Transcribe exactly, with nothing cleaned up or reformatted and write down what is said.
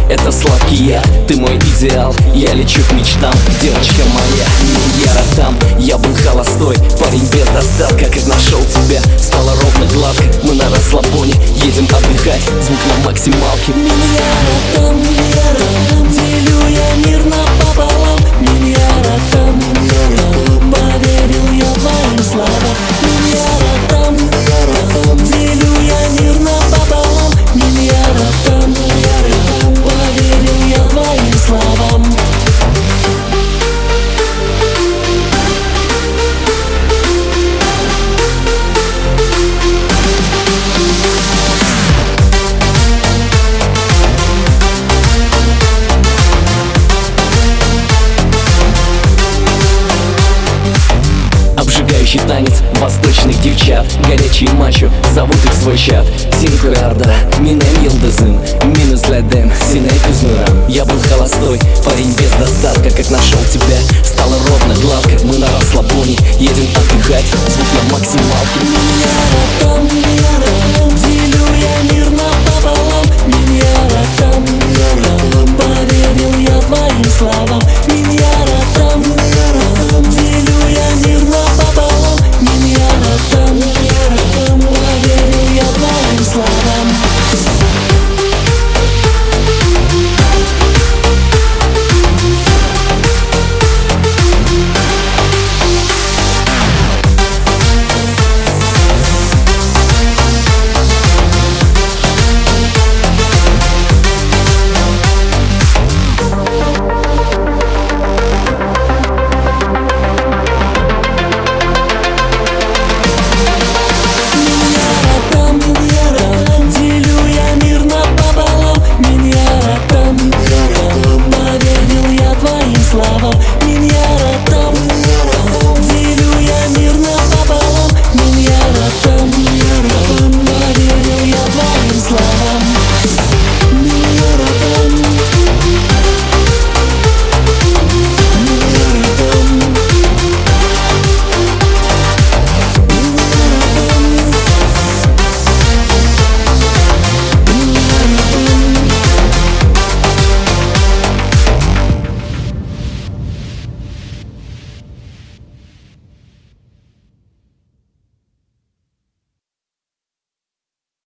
это сладкий я. Ты мой идеал, я лечу к мечтам. Девочка моя, Миньяра там. Я был холостой, парень без достатка. Как нашел тебя, стало ровно гладко. Мы на расслабоне, едем отдыхать. Звук на максималке. Миньяра там, Миньяра там, делю я мир напополам. Миньяра там, поверил я твоим словам. Миньяра там, делю я мир напополам. Миньяра там, поверил я твоим словам. Обжигающий танец восточных девчат. Горячие мачо, зовут их в свой чат. Синхуярда, Минем Йылдызым, Минус для Дэм, Синей Кузмурам. Я был холостой, парень без